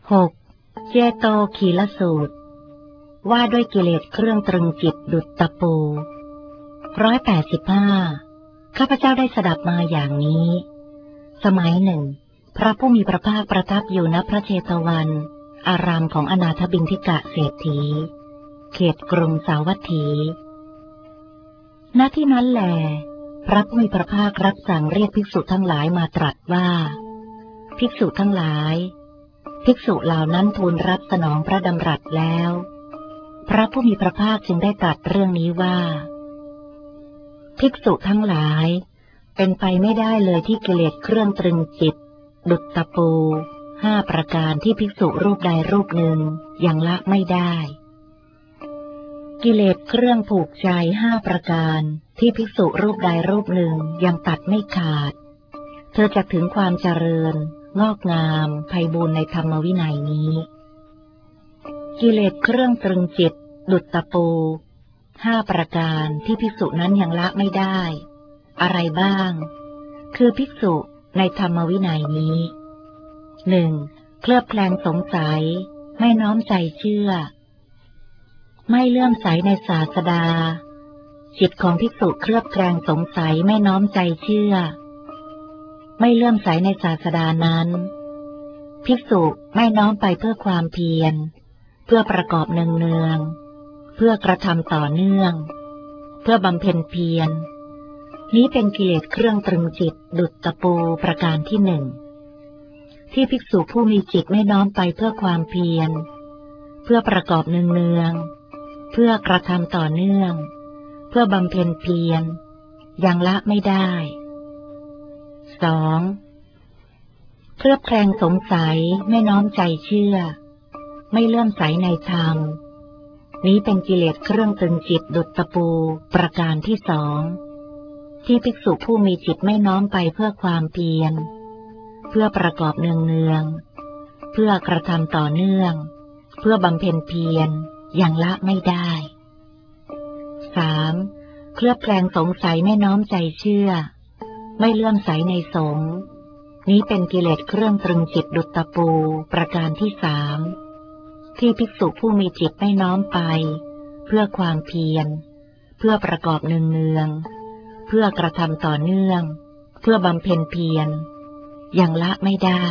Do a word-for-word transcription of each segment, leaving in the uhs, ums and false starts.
หกเจโตคีลสูตรว่าด้วยกิเลสเครื่องตรึงจิตดุจตะปูร้อยแปดสิบห้าข้าพเจ้าได้สดับมาอย่างนี้สมัยหนึ่งพระผู้มีพระภาคประทับอยู่ณพระเชตวันอารามของอนาถบิณฑิกะเศรษฐีเขตกรุงสาวัตถีณที่นั้นแลพระผู้มีพระภาครับสั่งเรียกภิกษุทั้งหลายมาตรัสว่าภิกษุทั้งหลายภิกษุเหล่านั้นทูลรับสนองพระดำรัสแล้วพระผู้มีพระภาคจึงได้ตรัสเรื่องนี้ว่าภิกษุทั้งหลายเป็นไปไม่ได้เลยที่กิเลสเครื่องตรึงจิตดุจตะปูห้าประการที่ภิกษุรูปใดรูปหนึ่งยังละไม่ได้กิเลสเครื่องผูกใจห้าประการที่ภิกษุรูปใดรูปหนึ่งยังตัดไม่ขาดเธอจะถึงความเจริญงอกงามไพบูลย์ในธรรมวินัยนี้กิเลสเครื่องตรึงจิตดุจตะปูห้าประการที่ภิกษุนั้นยังละไม่ได้อะไรบ้างคือภิกษุในธรรมวินัยนี้หนึ่งเคลือบแคลงสงสัยไม่น้อมใจเชื่อไม่เลื่อมใสในศาสดาจิตของภิกษุเคลือบแคลงสงสัยไม่น้อมใจเชื่อไม่เลื่อมใสในศาสดานั้นภิกษุไม่น้อมไปเพื่อความเพียรเพื่อประกอบเนืองๆเพื่อกระทำต่อเนื่องเพื่อบำเพ็ญเพียรนี้เป็นกิเลสเครื่องตรึงจิตดุจตะปูประการที่หนึ่งที่ภิกษุผู้มีจิตไม่น้อมไปเพื่อความเพียรเพื่อประกอบเนืองๆเพื่อกระทำต่อเนื่องเพื่อบำเพ็ญเพียรยังละไม่ได้สองเคลือบแคลงสงสัยไม่น้อมใจเชื่อไม่เลื่อมใสในธรรมนี้เป็นกิเลสเครื่องตรึงจิตดุจตะปูประการที่สองที่ภิกษุผู้มีจิตไม่น้อมไปเพื่อความเพียรเพื่อประกอบเนืองๆเพื่อกระทำต่อเนื่องเพื่อบำเพ็ญเพียรยังละไม่ได้สามเคลือบแคลงสงสัยไม่น้อมใจเชื่อไม่เลื่อมใสในสงฆ์นี้เป็นกิเลสเครื่องตรึงจิตดุจตะปูประการที่สามที่ภิกษุผู้มีจิตไม่น้อมไปเพื่อความเพียรเพื่อประกอบเนืองๆเพื่อกระทำต่อเนื่องเพื่อบำเพ็ญเพียรยังละไม่ได้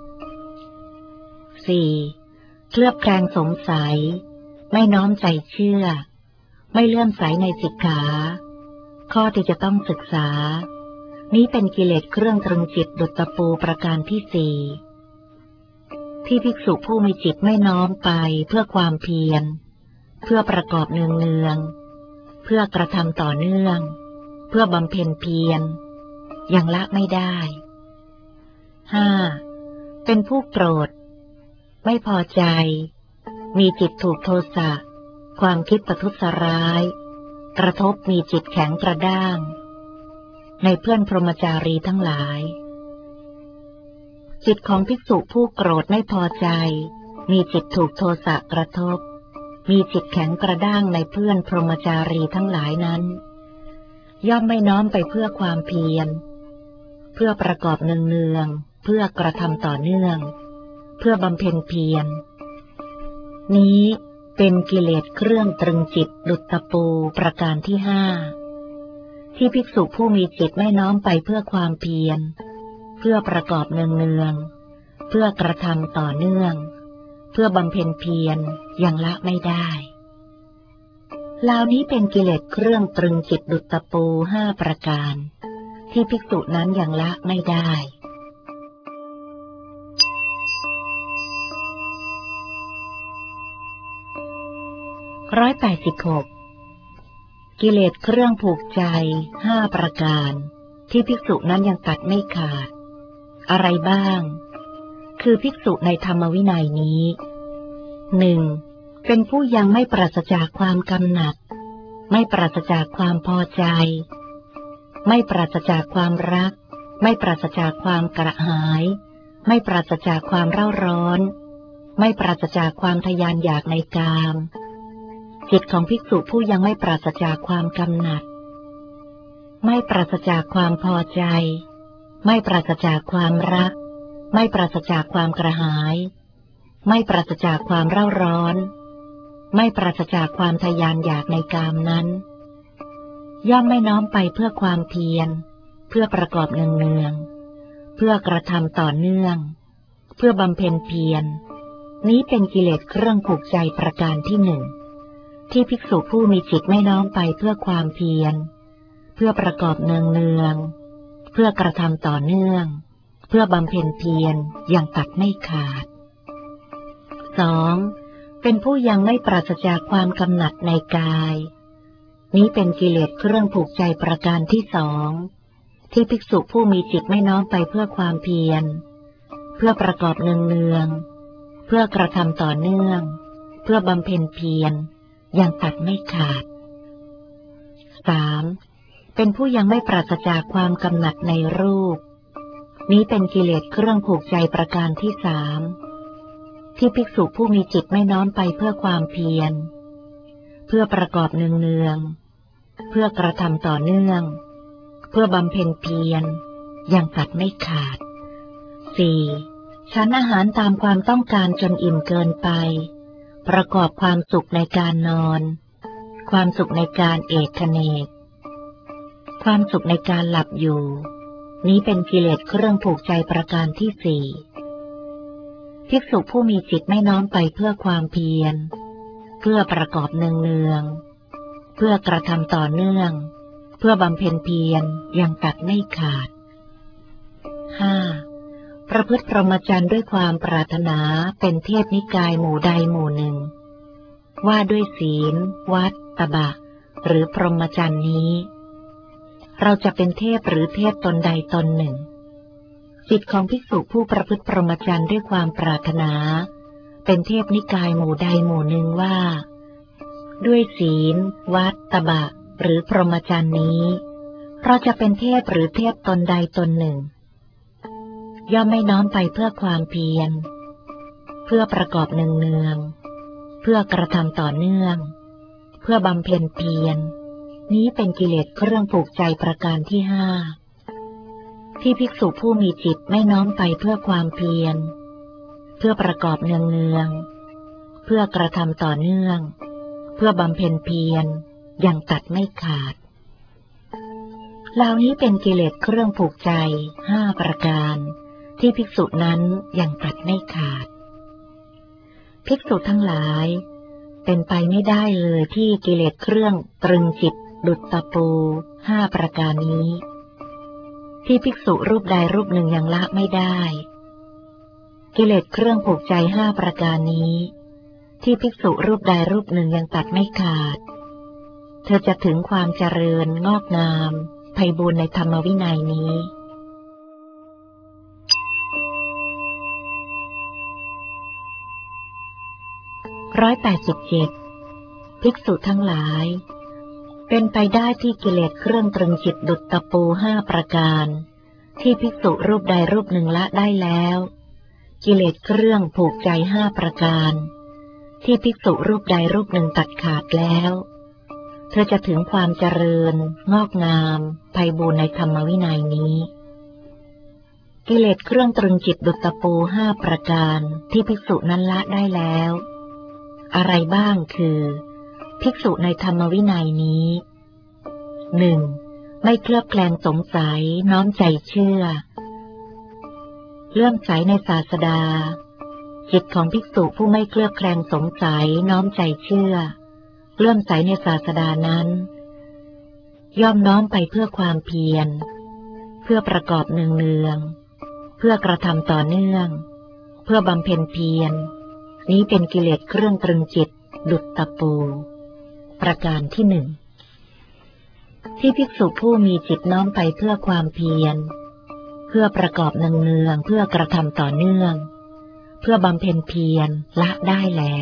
สี่เคลือบแคลงสงสัยไม่น้อมใจเชื่อไม่เลื่อมใสในสิกขาข้อที่จะต้องศึกษานี้เป็นกิเลสเครื่องตรึงจิตดุจตะปูประการที่สี่ที่ภิกษุผู้มีจิตไม่น้อมไปเพื่อความเพียรเพื่อประกอบเนืองๆเพื่อกระทำต่อเนื่องเพื่อบำเพ็ญเพียรยังละไม่ได้ห้าเป็นผู้โกรธไม่พอใจมีจิตถูกโทสะความคิดประทุษร้ายกระทบมีจิตแข็งกระด้างในเพื่อนพรหมจารีทั้งหลายจิตของภิกษุผู้โกรธไม่พอใจมีจิตถูกโทสะกระทบมีจิตแข็งกระด้างในเพื่อนพรหมจารีทั้งหลายนั้นย่อมไม่น้อมไปเพื่อความเพียรเพื่อประกอบเนืองๆเพื่อกระทำต่อเนื่องเพื่อบำเพ็ญเพียรนี้เป็นกิเลสเครื่องตรึงจิตดุจตะปูประการที่ห้าที่ภิกษุผู้มีจิตไม่น้อมไปเพื่อความเพียรเพื่อประกอบเนืองๆเพื่อกระทำต่อเนื่องเพื่อบำเพ็ญเพียรยังละไม่ได้เหล่านี้เป็นกิเลสเครื่องตรึงจิตดุจตะปูห้าประการที่ภิกษุนั้นยังละไม่ได้ร้อยแปดสิบหกกิเลสเครื่องผูกใจห้าประการที่ภิกษุนั้นยังตัดไม่ขาดอะไรบ้างคือภิกษุในธรรมวินัยนี้หนึ่งเป็นผู้ยังไม่ปราศจากความกำหนัดไม่ปราศจากความพอใจไม่ปราศจากความรักไม่ปราศจากความกระหายไม่ปราศจากความเร่าร้อนไม่ปราศจากความทยานอยากในกามจิตของภิกษุผู้ยังไม่ปราศจากความกำหนัดไม่ปราศจากความพอใจไม่ปราศจากความรักไม่ปราศจากความกระหายไม่ปราศจากความเร่าร้อนไม่ปราศจากความทยานอยากในกามนั้นย่อมไม่น้อมไปเพื่อความเพียรเพื่อประกอบเนืองๆเพื่อกระทำต่อเนื่องเพื่อบำเพ็ญเพียรนี้เป็นกิเลสเครื่องผูกใจประการที่หนึ่งที่ภิกษุผู้มีจิตไม่น้อมไปเพื่อความเพียรเพื่อประกอบเนืองๆเพื่อกระทำต่อเนื่องเพื่อบำเพ็ญเพียรอย่างตัดไม่ขาด สอง เป็นผู้ยังไม่ปราศจากความกำหนัดในกายนี้เป็นกิเลสเครื่องผูกใจประการที่สองที่ภิกษุผู้มีจิตไม่น้อมไปเพื่อความเพียรเพื่อประกอบเนืองๆเพื่อกระทำต่อเนื่องเพื่อบำเพ็ญเพียรอย่างตัดไม่ขาด สาม เป็นผู้ยังไม่ปราศจากความกำหนัดในรูปนี้เป็นกิเลสเครื่องผูกใจประการที่สามที่ภิกษุผู้มีจิตไม่น้อมไปเพื่อความเพียรเพื่อประกอบเนืองๆเพื่อกระทำต่อเนื่องเพื่อบำเพ็ญเพียรอย่างตัดไม่ขาด สี่ ฉันอาหารตามความต้องการจนอิ่มเกินไปประกอบความสุขในการนอนความสุขในการเอกเนกความสุขในการหลับอยู่นี้เป็นกิเลสเครื่องผูกใจประการที่สี่ภิกษุผู้มีจิตไม่น้อมไปเพื่อความเพียรเพื่อประกอบเนืองๆเพื่อกระทำต่อเนื่องเพื่อบำเพ็ญเพียรอย่างตัดไม่ขาด ห้า ประพฤติพรหมจรรย์ด้วยความปรารถนาเป็นเทพนิกายหมู่ใดหมู่หนึ่งว่าด้วยศีลวัดตบะหรือพรหมจรรย์นี้เราจะเป็นเทพหรือเทพตนใดตนหนึ่งจิตของภิกษุผู้ประพฤติพรหมจรรย์ด้วยความปรารถนาเป็นเทพนิกายหมู่ใดหมู่หนึ่งว่าด้วยศีลวัดตบะหรือพรหมจรรย์นี้เราจะเป็นเทพหรือเทพตนใดตนหนึ่งย่อมไม่น้อมไปเพื่อความเพียรเพื่อประกอบเนืองๆเพื่อกระทำต่อเนื่องเพื่อบำเพ็ญเพียรนี้เป็นกิเลสเครื่องผูกใจประการที่ห้าที่ภิกษุผู้มีจิตไม่น้อมไปเพื่อความเพียรเพื่อประกอบเนืองๆเพื่อกระทำต่อเนื่องเพื่อบำเพ็ญเพียรอย่างตัดไม่ขาดเหล่านี้เป็นกิเลสเครื่องผูกใจห้าประการที่ภิกษุนั้นยังตัดไม่ขาดภิกษุทั้งหลายเป็นไปไม่ได้เลยที่กิเลสเครื่องตรึงจิตดุจตะปูห้าประการนี้ที่ภิกษุรูปใดรูปหนึ่งยังละไม่ได้กิเลสเครื่องผูกใจห้าประการนี้ที่ภิกษุรูปใดรูปหนึ่งยังตัดไม่ขาดเธอจะถึงความเจริญงอกงามไพบูลย์ในธรรมวินัยนี้ร้อยแปดสิบเจ็ดภิกษุทั้งหลายเป็นไปได้ที่กิเลสเครื่องตรึงจิตดุจตะปูห้าประการที่ภิกษุรูปใดรูปหนึ่งละได้แล้วกิเลสเครื่องผูกใจห้าประการที่ภิกษุรูปใดรูปหนึ่งตัดขาดแล้วเธอจะถึงความเจริญงอกงามไพบูลย์ในธรรมวินัยนี้กิเลสเครื่องตรึงจิตดุจตะปูห้าประการที่ภิกษุนั้นละได้แล้วอะไรบ้างคือภิกษุในธรรมวินัยนี้ หนึ่ง ไม่เคลือบแคลงสงสัยน้อมใจเชื่อเลื่อมใสในศาสดาจิตของภิกษุผู้ไม่เคลือบแคลงสงสัยน้อมใจเชื่อเลื่อมใสในศาสดานั้นย่อมน้อมไปเพื่อความเพียรเพื่อประกอบเนืองๆเพื่อกระทำต่อเนื่องเพื่อบำเพ็ญเพียรนี้เป็นกิเลสเครื่องตรึงจิตดุจตะปูประการที่หนึ่งที่ภิกษุผู้มีจิตน้อมไปเพื่อความเพียรเพื่อประกอบเนืองๆเพื่อกระทำต่อเนื่องเพื่อบำเพ็ญเพียรละได้แล้ว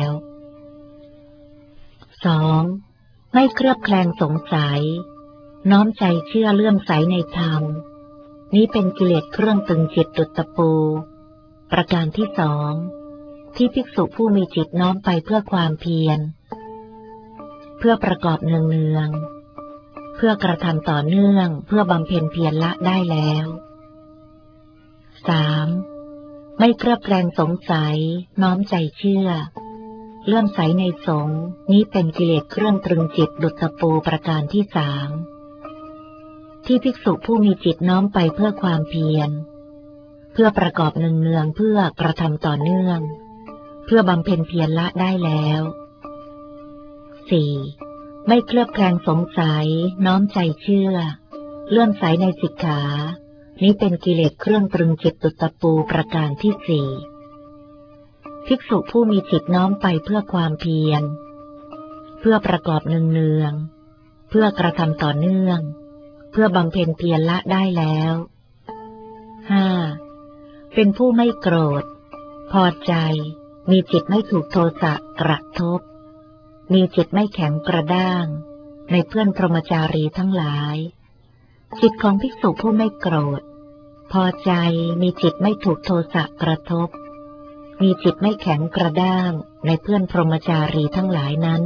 สอง ไม่เคลือบแคลงสงสัยน้อมใจเชื่อเลื่อมใสในธรรมนี้เป็นกิเลสเครื่องตรึงจิตดุจตะปูประการที่สองที่ภิกษุผู้มีจิตน้อมไปเพื่อความเพียรเพื่อประกอบเนืองๆเพื่อกระทำต่อเนื่องเพื่อบำเพ็ญเพียรละได้แล้ว สามไม่เคลือบแคลงสงสัยน้อมใจเชื่อเลื่อมใสในสงฆ์นี้เป็นกิเลสเครื่องตรึงจิตดุจตะปูประการที่สามที่ภิกษุผู้มีจิตน้อมไปเพื่อความเพียรเพื่อประกอบเนืองๆเพื่อกระทำต่อเนื่องเพื่อบำเพ็ญเพียรละได้แล้วสี่ไม่เคลือบแคลงสงสัยน้อมใจเชื่อเลื่อมใสในสิกขานี้เป็นกิเลสเครื่องตรึงจิตดุจตะปูประการที่สี่ภิกษุผู้มีจิตน้อมไปเพื่อความเพียรเพื่อประกอบเนืองๆเพื่อกระทำต่อเนื่องเพื่อบำเพ็ญเพียรละได้แล้วห้าเป็นผู้ไม่โกรธพอใจมีจิตไม่ถูกโทสะกระทบมีจิตไม่แข็งกระด้างในเพื่อนพรหมจารีทั้งหลายจิตของภิกษุผู้ไม่โกรธพอใจมีจิตไม่ถูกโทสะกระทบมีจิตไม่แข็งกระด้างในเพื่อนพรหมจารีทั้งหลายนั้น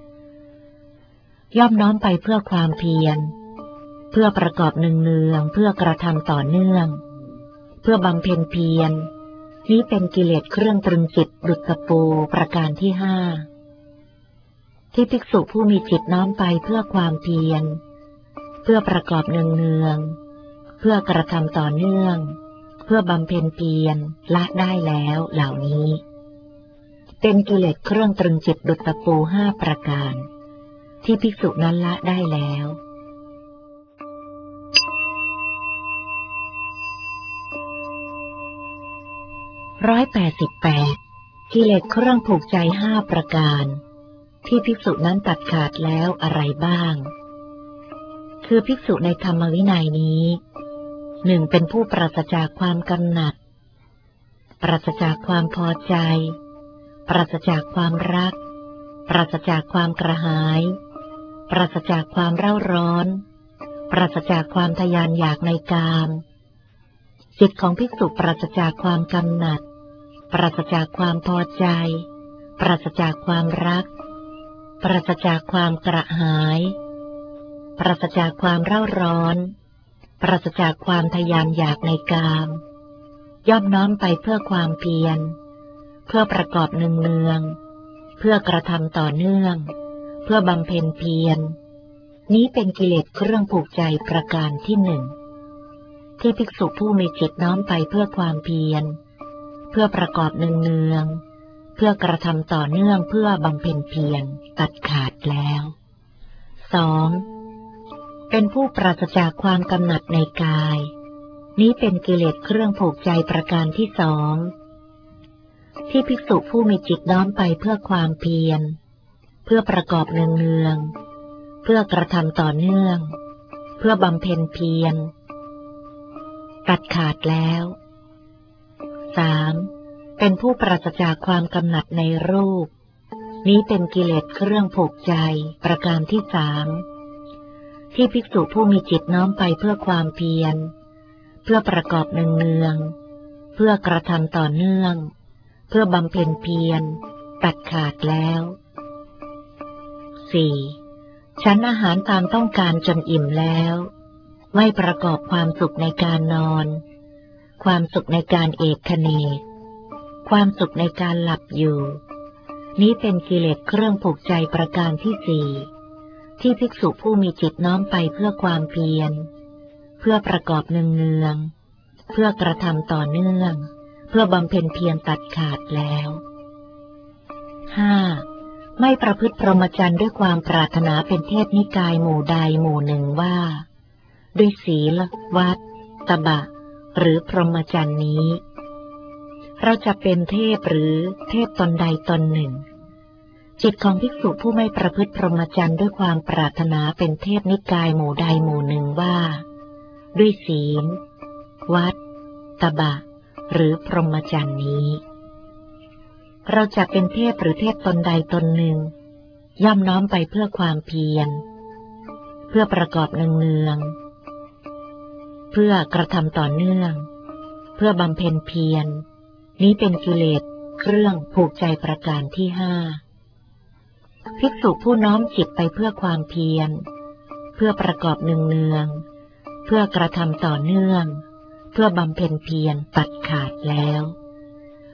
ย่อมน้อมไปเพื่อความเพียรเพื่อประกอบเนืองๆเพื่อกระทำต่อเนื่องเพื่อบำเพ็ญเพียรนี้เป็นกิเลสเครื่องตรึงจิตดุจตะปูประการที่ห้าที่ภิกษุผู้มีจิตน้อมไปเพื่อความเพียรเพื่อประกอบเนืองๆเพื่อกระทำต่อเนื่องเพื่อบำเพ็ญเพียรละได้แล้วเหล่านี้เป็นกิเลสเครื่องตรึงจิตดุจตะปูห้าประการที่ภิกษุนั้นละได้แล้วร้อยแปดสิบแปดกิเลสเครื่องผูกใจห้าประการที่ภิกษุนั้นตัดขาดแล้วอะไรบ้างคือภิกษุในธรรมวินัยนี้หนึ่งเป็นผู้ปราศจากความกำหนัดปราศจากความพอใจปราศจากความรักปราศจากความกระหายปราศจากความเร่าร้อนปราศจากความทยานอยากในกามจิตของภิกษุปราศจากความกำหนัดปราศจากความพอใจปราศจากความรักปราศจากความกระหายปราศจากความเร่าร้อนปราศจากความทยานอยากในกามย่อมน้อมไปเพื่อความเพียรเพื่อประกอบเนืองๆเพื่อกระทำต่อเนื่องเพื่อบำเพ็ญเพียรนี้เป็นกิเลสเครื่องผูกใจประการที่หนึ่งที่ภิกษุผู้มีจิตน้อมไปเพื่อความเพียรเพื่อประกอบเนืองๆเพื่อกระทำต่อเนื่องเพื่อบำเพ็ญเพียรตัดขาดแล้วสองเป็นผู้ปราศจากความกำหนัดในกายนี้เป็นกิเลสเครื่องผูกใจประการที่สองที่ภิกษุผู้มีจิตน้อมไปเพื่อความเพียรเพื่อประกอบเนืองๆเพื่อกระทำต่อเนื่องเพื่อบำเพ็ญเพียรตัดขาดแล้วสามเป็นผู้ปราศจากความกำหนัดในรูปนี้เป็นกิเลสเครื่องผูกใจประการที่สามที่ภิกษุผู้มีจิตน้อมไปเพื่อความเพียรเพื่อประกอบเนืองๆเพื่อกระทำต่อเนื่องเพื่อบำเพ็ญเพียรตัดขาดแล้วสี่ฉันอาหารตามต้องการจนอิ่มแล้วไม่ประกอบความสุขในการนอนความสุขในการเอกเขนกความสุขในการหลับอยู่นี้เป็นกิเลสเครื่องผูกใจประการที่สี่ที่ภิกษุผู้มีจิตน้อมไปเพื่อความเพียรเพื่อประกอบเนืองๆเพื่อกระทำต่อเนื่องเพื่อบำเพ็ญเพียรตัดขาดแล้วห้าไม่ประพฤติพรหมจรรย์ด้วยความปรารถนาเป็นเทพนิกายหมู่ใดหมู่หนึ่งว่าด้วยศีลวัดตบะหรือพรหมจรรย์นี้เราจะเป็นเทพหรือเทพตนใดตนหนึ่งจิตของภิกษุผู้ไม่ประพฤติพรหมจรรย์ด้วยความปรารถนาเป็นเทพนิกายหมู่ใดหมู่หนึ่งว่าด้วยศีลวัดตบะหรือพรหมจรรย์นี้เราจะเป็นเทพหรือเทพตนใดตนหนึ่งย่อมน้อมไปเพื่อความเพียรเพื่อประกอบเนืองๆเพื่อกระทำต่อเนื่องเพื่อบำเพ็ญเพียรนี้เป็นกิเลสเครื่องผูกใจประการที่ห้าภิกษุผู้น้อมจิตไปเพื่อความเพียรเพื่อประกอบเนืองๆเพื่อกระทำต่อเนื่องเพื่อบำเพ็ญเพียรตัดขาดแล้ว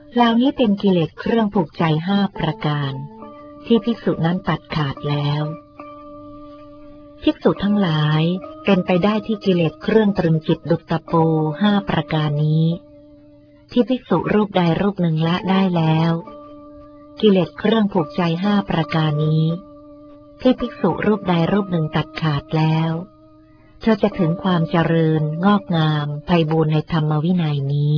เหล่านี้เป็นกิเลสเครื่องผูกใจห้าประการที่ภิกษุนั้นตัดขาดแล้วภิกษุทั้งหลายเป็นไปได้ที่กิเลสเครื่องตรึงจิตดุจตะปูห้าประการนี้ที่ภิกษุรูปใดรูปหนึ่งละได้แล้วกิเลสเครื่องผูกใจห้าประการนี้ที่ภิกษุรูปใดรูปหนึ่งตัดขาดแล้วเธอจะถึงความเจริญงอกงามไพบูรณ์ในธรรมวินัยนี้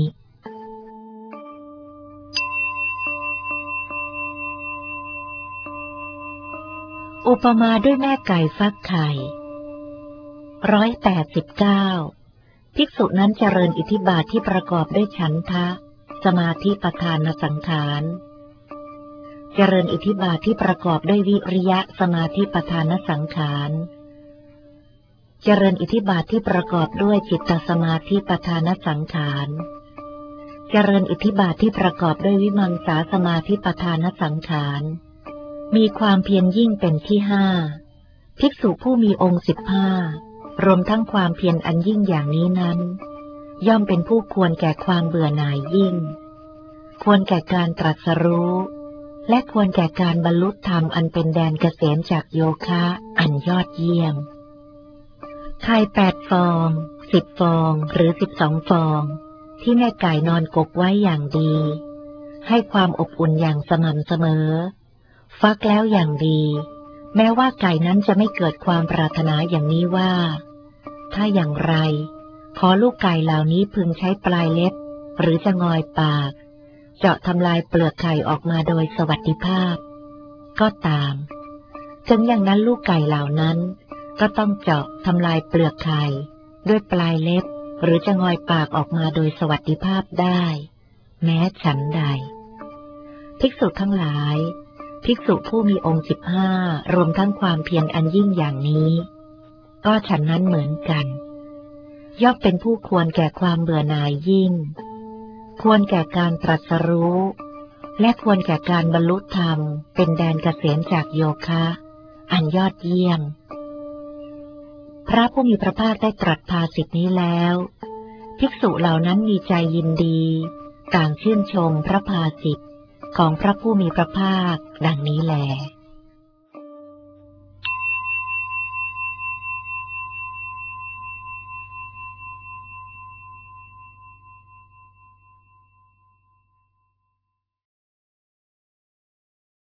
อุปมาด้วยแม่ไก่ฟักไข่ร้อยแปดสิบเก้าภิกษุนั้นเจริญอิทธิบาทที่ประกอบด้วยฉันทะสมาธิประธานสังขารเจริญอิทธิบาทที่ประกอบด้วยวิริยะสมาธิประธานสังขารเจริญอิทธิบาทที่ประกอบด้วยจิตตสมาธิประธานสังขารเจริญอิทธิบาทที่ประกอบด้วยวิมังสาสมาธิประธานสังขารมีความเพียรยิ่งเป็นที่ห้าภิกษุผู้มีองค์สิบห้ารวมทั้งความเพียรอันยิ่งอย่างนี้นั้นย่อมเป็นผู้ควรแก่ความเบื่อหน่ายยิ่งควรแก่การตรัสรู้และควรแก่การบรรลุธรรมอันเป็นแดนเกษมจากโยคะอันยอดเยี่ยมไข่แปดฟองสิบฟองหรือสิบสองฟองที่แม่ไก่นอนกกไว้อย่างดีให้ความอบอุ่นอย่างสม่ำเสมอฟักแล้วอย่างดีแม้ว่าไก่นั้นจะไม่เกิดความปรารถนาอย่างนี้ว่าถ้าอย่างไรขอลูกไก่เหล่านี้พึงใช้ปลายเล็บหรือจะงอยปากเจาะทำลายเปลือกไข่ออกมาโดยสวัสดิภาพก็ตามถึงอย่างนั้นลูกไก่เหล่านั้นก็ต้องเจาะทำลายเปลือกไข่ด้วยปลายเล็บหรือจะงอยปากออกมาโดยสวัสดิภาพได้แม้ฉันใดภิกษุทั้งหลายภิกษุผู้มีองค์สิบห้ารวมทั้งความเพียรอันยิ่งอย่างนี้ก็ฉันนั้นเหมือนกันย่อมเป็นผู้ควรแก่ความเบื่อหน่ายยิ่งควรแก่การตรัสรู้และควรแก่การบรรลุธรรมเป็นแดนเกษมจากโยคะอันยอดเยี่ยมพระผู้มีพระภาคได้ตรัสภาสิทธินี้แล้วภิกษุเหล่านั้นมีใจยินดีต่างชื่นชมพระภาสิทธิของพระผู้มีพระภาคดังนี้แล